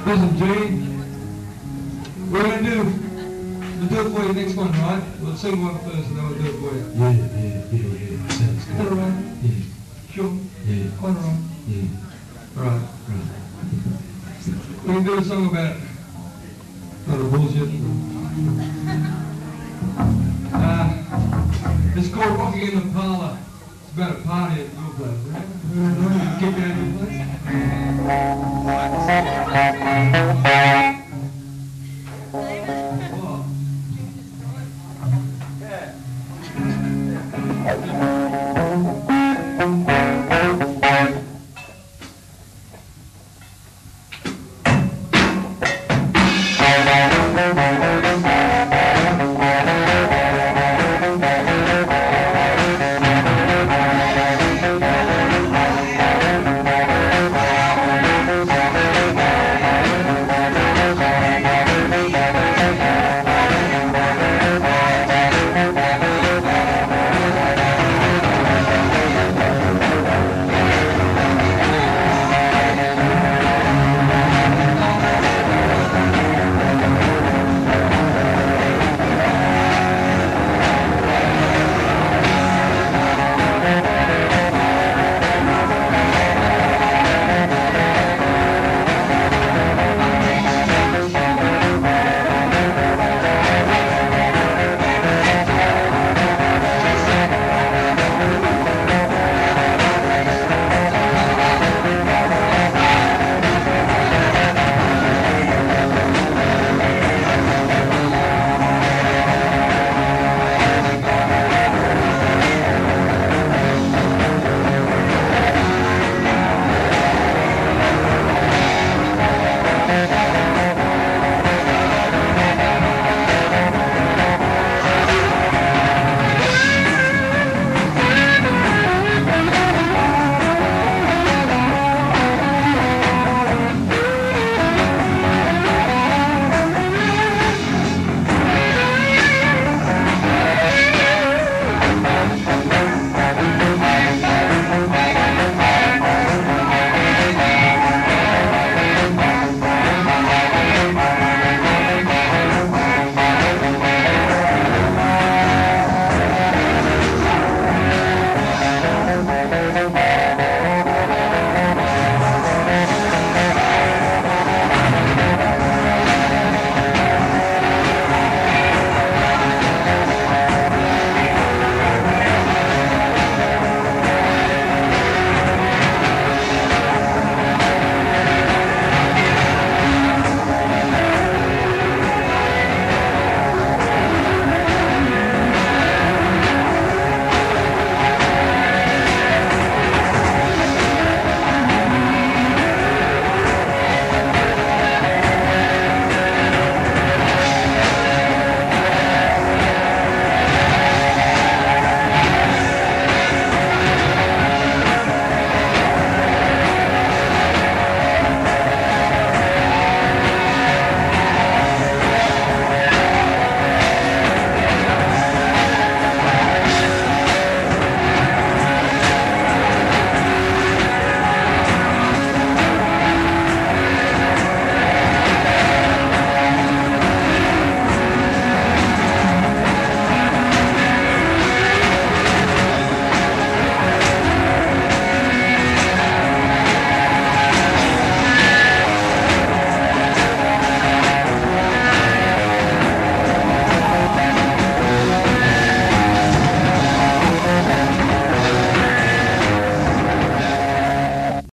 Listen, Jane, we're going to do it for you next one, right? We'll sing one first and then we'll do it for you. Yeah. Sounds good. All right? Yeah. Sure? Yeah. All right. Yeah. Right. Right. We can do a song about a lot of bullshit. It's called Rocking in the Parlor. It's about a party at your place, right? Kick out your place?